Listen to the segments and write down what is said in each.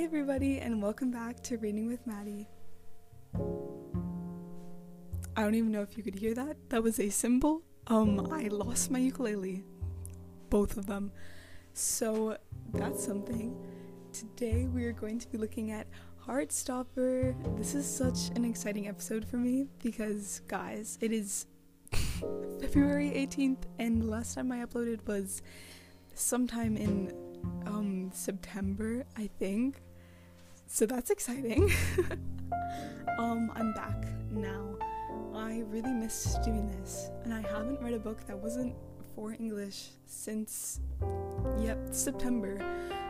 everybody, and welcome back to Reading with Maddie. I don't even know if you could hear that. That was a cymbal. I lost my ukulele. Both of them. So that's something. Today we are going to be looking at Heartstopper. This is such an exciting episode for me because, guys, it is February 18th and the last time I uploaded was sometime in September, I think. So that's exciting. I'm back now. I really missed doing this, and I haven't read a book that wasn't for English since September.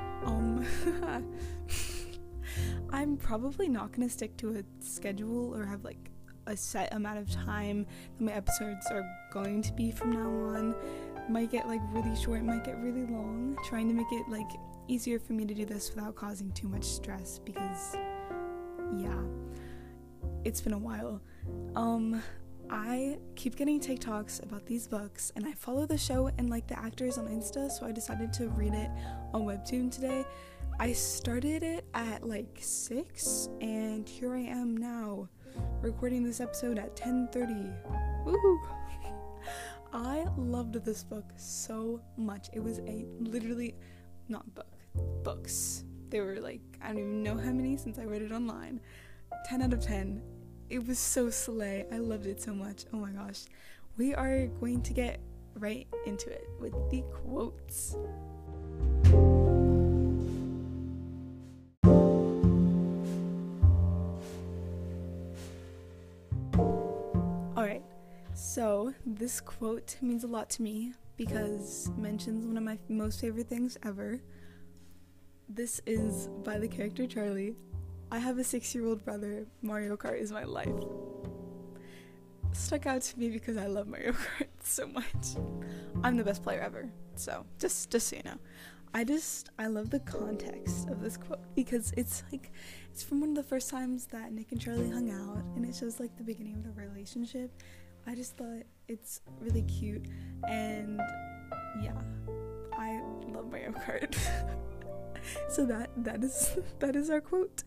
I'm probably not gonna stick to a schedule or have like a set amount of time that my episodes are going to be from now on. Might get like really short, might get really long, trying to make it like easier for me to do this without causing too much stress because it's been a while. I keep getting TikToks about these books, and I follow the show and like the actors on Insta, so I decided to read it on Webtoon today. I started it at like 6, and here I am now recording this episode at 10:30. Woohoo! I loved this book so much. It was books. They were like, I don't even know how many since I read it online. 10 out of 10. It was so slay. I loved it so much. Oh my gosh. We are going to get right into it with the quotes. Alright, so this quote means a lot to me because it mentions one of my most favorite things ever. This is by the character Charlie. I have a 6-year-old brother. Mario Kart is my life. Stuck out to me because I love Mario Kart so much. I'm the best player ever. So just so you know. I love the context of this quote because it's from one of the first times that Nick and Charlie hung out, and it shows like the beginning of the relationship. I just thought it's really cute, and I love Mario Kart. So that is our quote.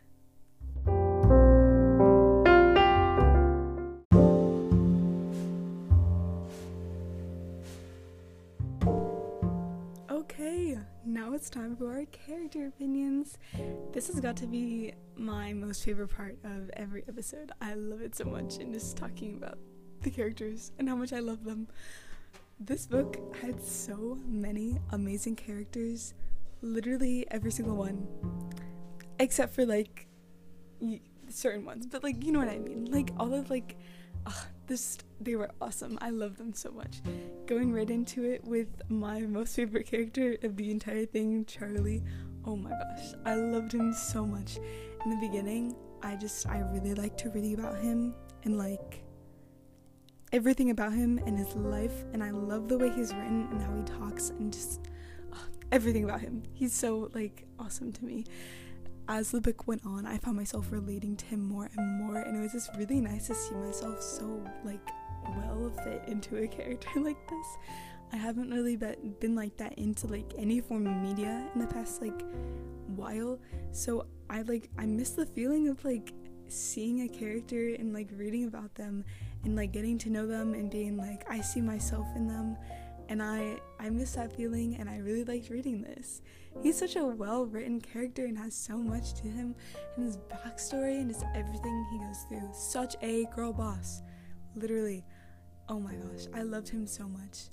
Okay, now it's time for our character opinions. This has got to be my most favorite part of every episode. I love it so much, and just talking about the characters and how much I love them. This book had so many amazing characters. Literally every single one, except for like certain ones, but like you know what I mean, like all of like they were awesome. I love them so much. Going right into it with my most favorite character of the entire thing, Charlie. Oh my gosh, I loved him so much. In the beginning, I really liked to read about him and like everything about him and his life, and I love the way he's written and how he talks and just everything about him. He's so like awesome to me. As the book went on, I found myself relating to him more and more, and it was just really nice to see myself so like well fit into a character like this. I haven't really been like that into like any form of media in the past like while, so I miss the feeling of like seeing a character and like reading about them and like getting to know them and being like I see myself in them. And I miss that feeling, and I really liked reading this. He's such a well-written character and has so much to him, and his backstory and just everything he goes through. Such a girl boss. Literally. Oh my gosh, I loved him so much.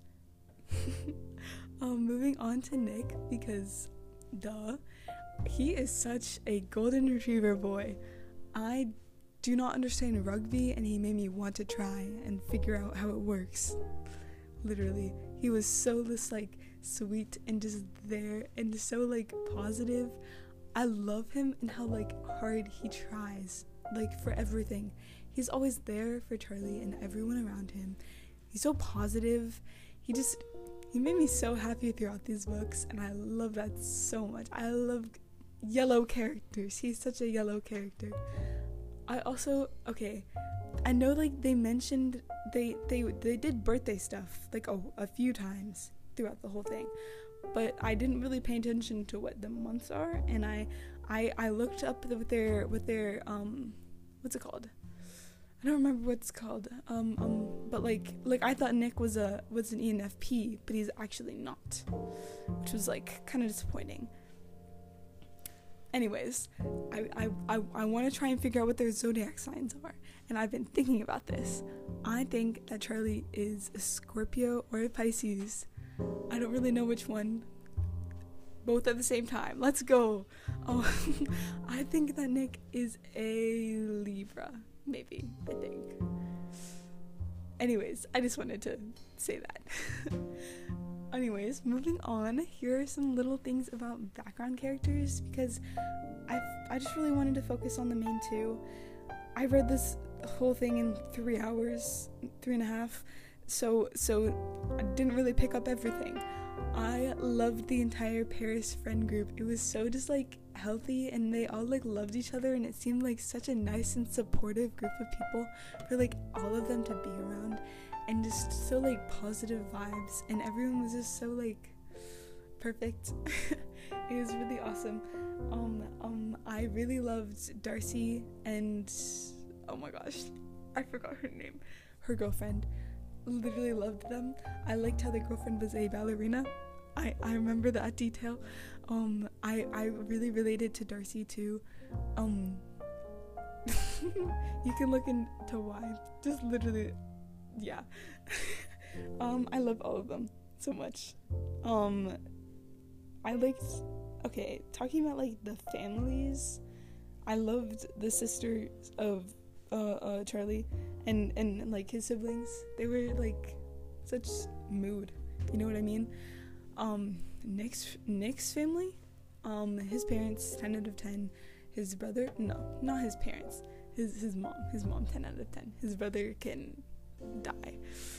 Moving on to Nick, because he is such a golden retriever boy. I do not understand rugby, and he made me want to try and figure out how it works. Literally, he was so just like sweet and just there and just so like positive. I love him and how like hard he tries like for everything. He's always there for Charlie and everyone around him. He's so positive. He made me so happy throughout these books, and I love that so much. I love yellow characters. He's such a yellow character. I know like they mentioned they did birthday stuff like a few times throughout the whole thing, but I didn't really pay attention to what the months are, and I I looked up with their what's it called? I don't remember what it's called. But like I thought Nick was an ENFP, but he's actually not, which was like kind of disappointing. Anyways, I want to try and figure out what their zodiac signs are, and I've been thinking about this. I think that Charlie is a Scorpio or a Pisces. I don't really know which one. Both at the same time. Let's go. Oh, I think that Nick is a Libra. Maybe, I think. Anyways, I just wanted to say that. Anyways, moving on, here are some little things about background characters, because I just really wanted to focus on the main two. I read this whole thing in 3 hours, 3.5, so I didn't really pick up everything. I loved the entire Paris friend group. It was so just like healthy, and they all like loved each other, and it seemed like such a nice and supportive group of people for like all of them to be around, and just so like positive vibes, and everyone was just so like perfect. It was really awesome. I really loved Darcy and oh my gosh, I forgot her name, her girlfriend. Literally loved them. I liked how the girlfriend was a ballerina. I remember that detail. I really related to Darcy too. You can look into why. Just literally, yeah. I love all of them so much. I liked, okay, talking about like the families, I loved the sisters of Charlie and like his siblings. They were like such mood, you know what I mean? Nick's family, his parents 10 out of 10, his brother, no, not his parents, his mom 10 out of 10, his brother can die.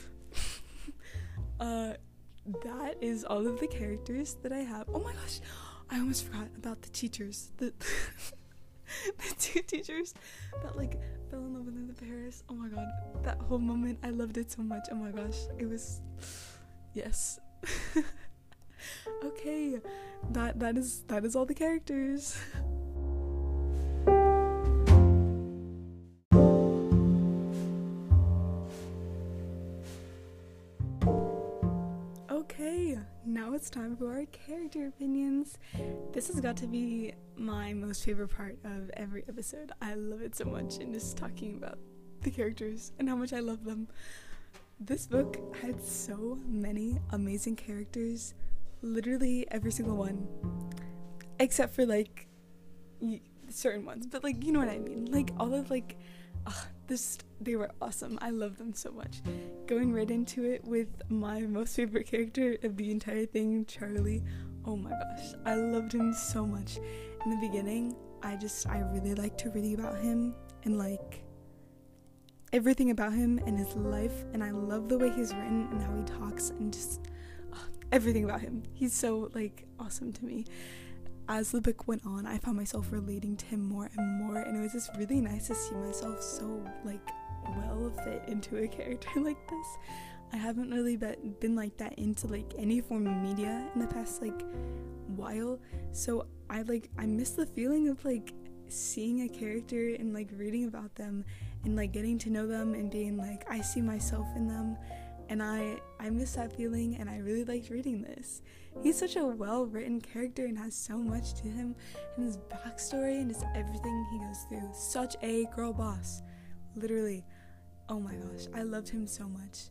That is all of the characters that I have. Oh my gosh, I almost forgot about the teachers, the two teachers that like fell in love with the Paris. Oh my god, that whole moment, I loved it so much. Oh my gosh, it was, yes. Okay, that is all the characters. Okay, now it's time for our character opinions. This has got to be my most favorite part of every episode. I love it so much, and just talking about the characters and how much I love them. This book had so many amazing characters, literally every single one, except for certain ones, but like, you know what I mean, like all of like they were awesome. I love them so much. Going right into it with my most favorite character of the entire thing, Charlie. Oh my gosh, I loved him so much. In the beginning, I really liked reading about him and like everything about him and his life, and I love the way he's written and how he talks and just everything about him. He's so like awesome to me. As the book went on, I found myself relating to him more and more, and it was just really nice to see myself so like well fit into a character like this. I haven't really been like that into like any form of media in the past like while, so I miss the feeling of like seeing a character and like reading about them and like getting to know them and being like, I see myself in them, and I miss that feeling, and I really liked reading this. He's such a well-written character and has so much to him, and his backstory and just everything he goes through. Such a girl boss, literally. Oh my gosh, I loved him so much.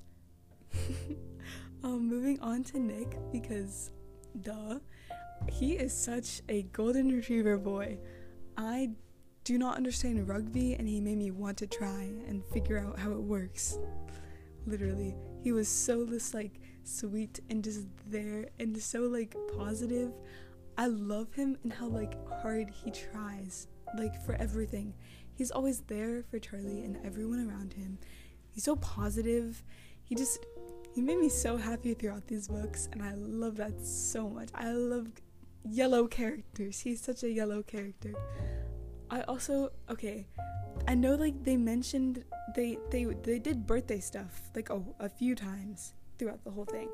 Moving on to Nick, because he is such a golden retriever boy. I do not understand rugby, and he made me want to try and figure out how it works. Literally, he was so just like sweet and just there and just so like positive. I love him and how like hard he tries like for everything. He's always there for Charlie and everyone around him. He's so positive. He made me so happy throughout these books, and I love that so much. I love yellow characters. He's such a yellow character. I also, okay, I know like they mentioned they did birthday stuff like a few times throughout the whole thing,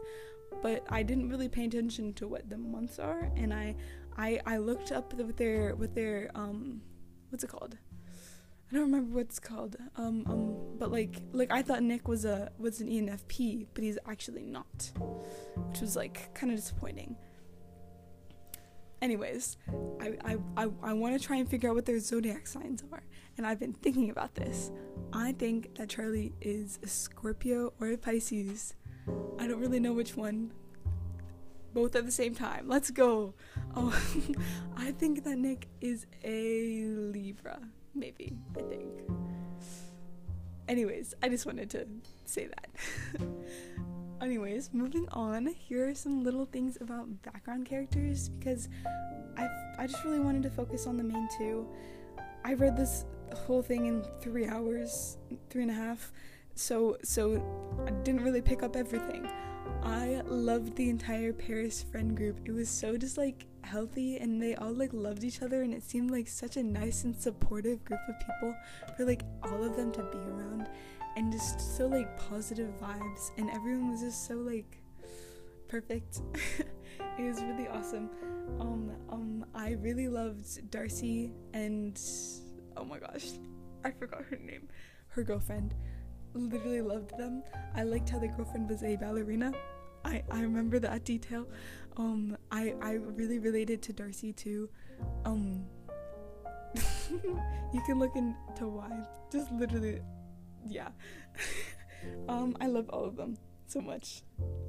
but I didn't really pay attention to what the months are, and I looked up with their what's it called? I don't remember what it's called. But like I thought Nick was an ENFP, but he's actually not, which was like kind of disappointing. Anyways, I want to try and figure out what their zodiac signs are, and I've been thinking about this. I think that Charlie is a Scorpio or a Pisces. I don't really know which one. Both at the same time. Let's go. Oh, I think that Nick is a Libra. Maybe, I think. Anyways, I just wanted to say that. Anyways, moving on, here are some little things about background characters, because I just really wanted to focus on the main two. I read this whole thing in 3 hours, 3.5, so I didn't really pick up everything. I loved the entire Paris friend group. It was so just like healthy, and they all like loved each other, and it seemed like such a nice and supportive group of people for like all of them to be around, and just so like positive vibes, and everyone was just so like perfect. It was really awesome. I really loved Darcy and oh my gosh, I forgot her name, her girlfriend. Literally loved them. I liked how the girlfriend was a ballerina. I remember that detail. I really related to Darcy too. You can look into why. Just literally, yeah. I love all of them so much.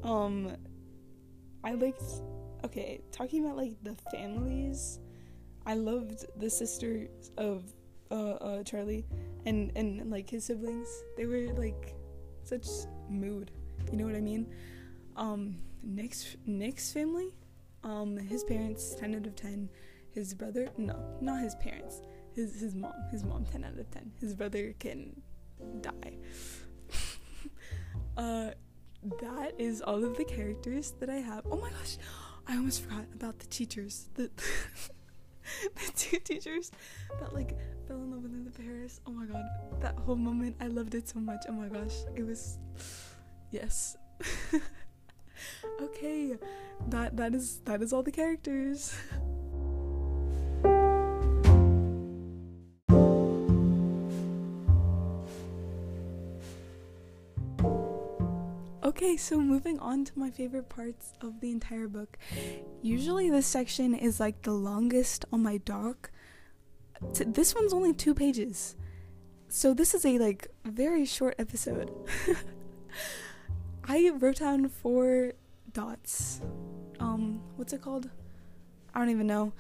I liked, okay, talking about like the families, I loved the sisters of Charlie and like his siblings. They were like such mood, you know what I mean? Nick's family, his parents 10 out of 10, his brother, no, not his parents, his mom 10 out of 10, his brother can die. That is all of the characters that I have. Oh my gosh, I almost forgot about the teachers, the two teachers that like fell in love with the Paris. Oh my god, that whole moment, I loved it so much. Oh my gosh, it was, yes. Okay, that is all the characters. Okay, so moving on to my favorite parts of the entire book. Usually this section is like the longest on my doc. This one's only 2 pages. So this is a like very short episode. I wrote down 4 dots. What's it called? I don't even know.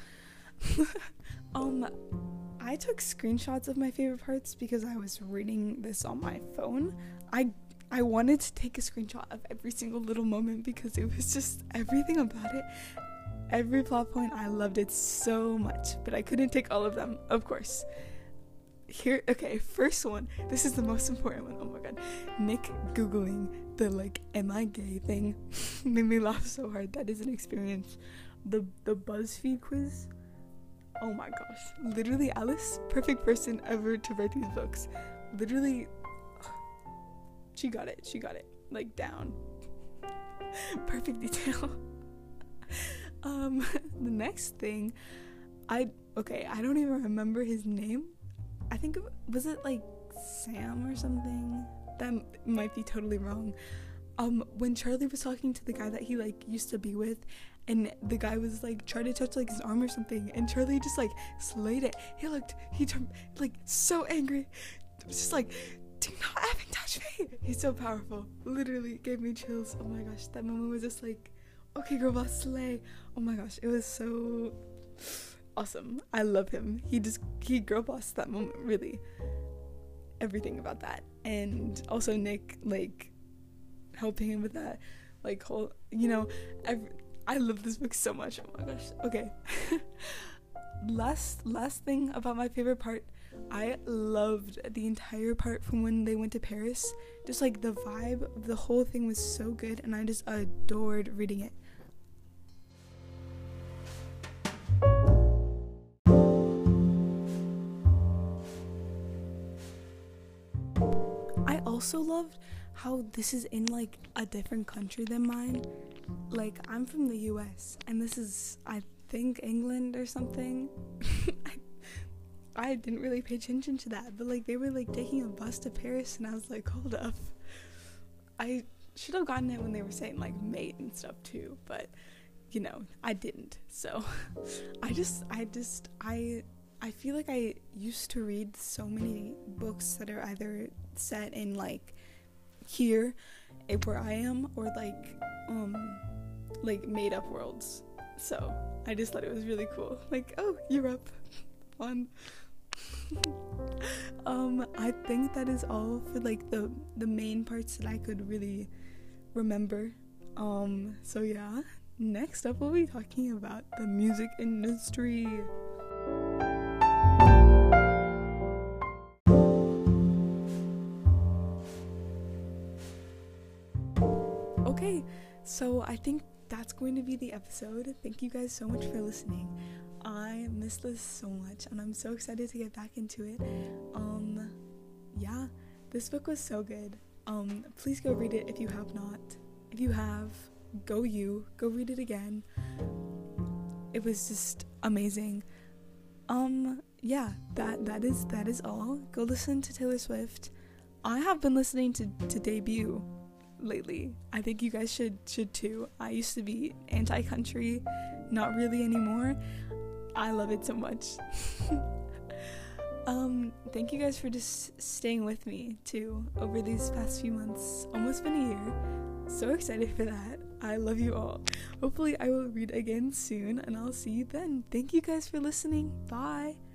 I took screenshots of my favorite parts because I was reading this on my phone. I wanted to take a screenshot of every single little moment because it was just everything about it. Every plot point, I loved it so much, but I couldn't take all of them, of course. Here, okay, first one. This is the most important one. Oh my god. Nick Googling the like, am I gay thing made me laugh so hard. That is an experience. The BuzzFeed quiz. Oh my gosh. Literally, Alice, perfect person ever to write these books. Literally, she got it, like, down. Perfect detail. The next thing, I don't even remember his name. I think, was it, like, Sam or something? That might be totally wrong. When Charlie was talking to the guy that he, like, used to be with, and the guy was, like, trying to touch, like, his arm or something, and Charlie just, like, slayed it. He turned, like, so angry. It was just, like, do not effing touch me. He's so powerful. Literally gave me chills. Oh my gosh, that moment was just like, okay girl boss, slay. Oh my gosh, it was so awesome. I love him. He girl bossed that moment, really. Everything about that. And also Nick, like, helping him with that, like, whole, you know, I love this book so much. Oh my gosh. Okay. Last thing about my favorite part, I loved the entire part from when they went to Paris. Just like the vibe of the whole thing was so good, and I just adored reading it. I also loved how this is in like a different country than mine. Like, I'm from the US and this is, I think, England or something. I didn't really pay attention to that, but like they were like taking a bus to Paris and I was like, hold up. I should have gotten it when they were saying like mate and stuff too, but you know, I didn't. So I feel like I used to read so many books that are either set in like here where I am or like made up worlds. So I just thought it was really cool. Like, oh, Europe. Fun. I think that is all for like the main parts that I could really remember. So yeah, next up we'll be talking about the music industry. Okay, so I think that's going to be the episode. Thank you guys so much for listening. I miss this so much and I'm so excited to get back into it. Yeah, this book was so good. Please go read it if you have not. If you have, go read it again. It was just amazing. Yeah, that is all. Go listen to Taylor Swift. I have been listening to Debut lately. I think you guys should too. I used to be anti-country, not really anymore. I love it so much. Thank you guys for just staying with me too over these past few months. Almost been a year. So excited for that. I love you all. Hopefully I will read again soon and I'll see you then. Thank you guys for listening. Bye.